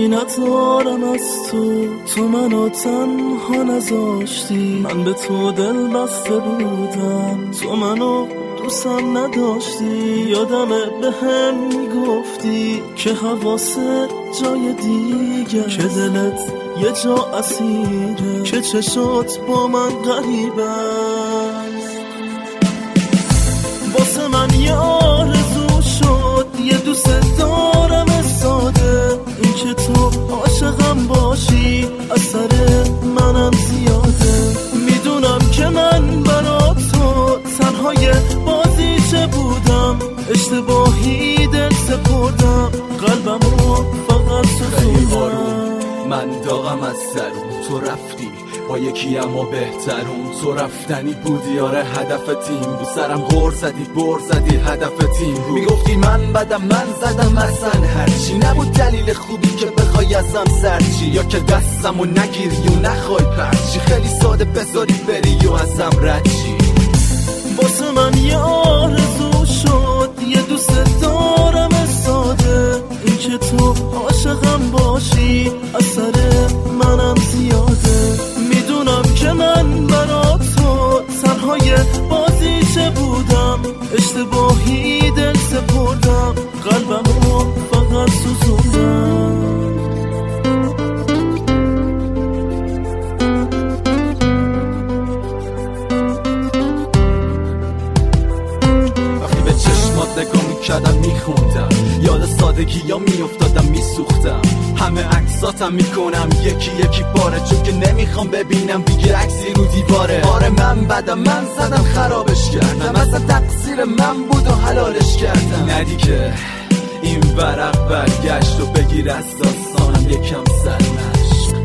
هیچی ندارم از تو منو تنها نذاشتی. من به تو دل بسته بودم، تو منو دوستم نداشتی. یادمه به هم میگفتی که حواست جای دیگه، که دلت یه جا اسیره، که چشات با من غریبه. واسه من یه آرزو شد، یه دوست دارم ساده، این که تو عاشقم باشی اثر منم زیاده. میدونم که من برا تو تنهای بازیچه بودم، اشتباهی دل سپردم، قلبمو فقط سوزوندم. من داغم از سرون، تو رفتی با یکی اما بهترون. تو رفتنی بودی، آره هدف تیم بود. سرم غر زدی هدف تیم بود. میگفتی من بدم، من زدم اصلا هرچی نبود دلیل خوبی که بخوای ازم سرچی، یا که دستمو نگیری و نخوای پرچی. خیلی ساده بذاری بری و ازم ردشی. واسه من یه آرزو شد، یه دوست دارم ساده، این که تو عاشقم باشی اثر منم زیاده. میدونم که من برا تو تنهای بازیچه بودم، اشتباهی دل سپردم، قلبمو فقط سوزوندم. نگاه میکردم میخوندم، یاد سادگی یا میافتادم میسوختم. همه عکساتم میکنم یکی یکی باره، چون که نمیخوام ببینم دیگه عکسی رو دیواره. آره من بدم، من زدم خرابش کردم، اصلا تقصیر من بود و حلالش کردم. ندی که این ورق برگشت و بگیر از داستانم یکم سرمشق.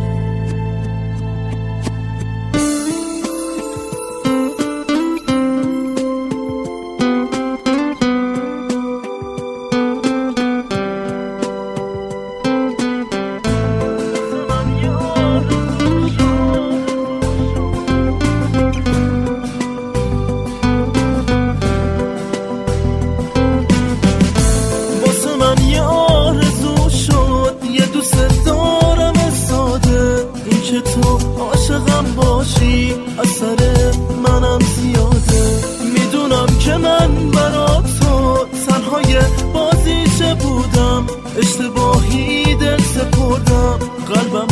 که تو عاشقم باشی اثر منم زیاده. میدونم که من برا تو تنهای بازیچه بودم، اشتباهی دل سپردم، قلبم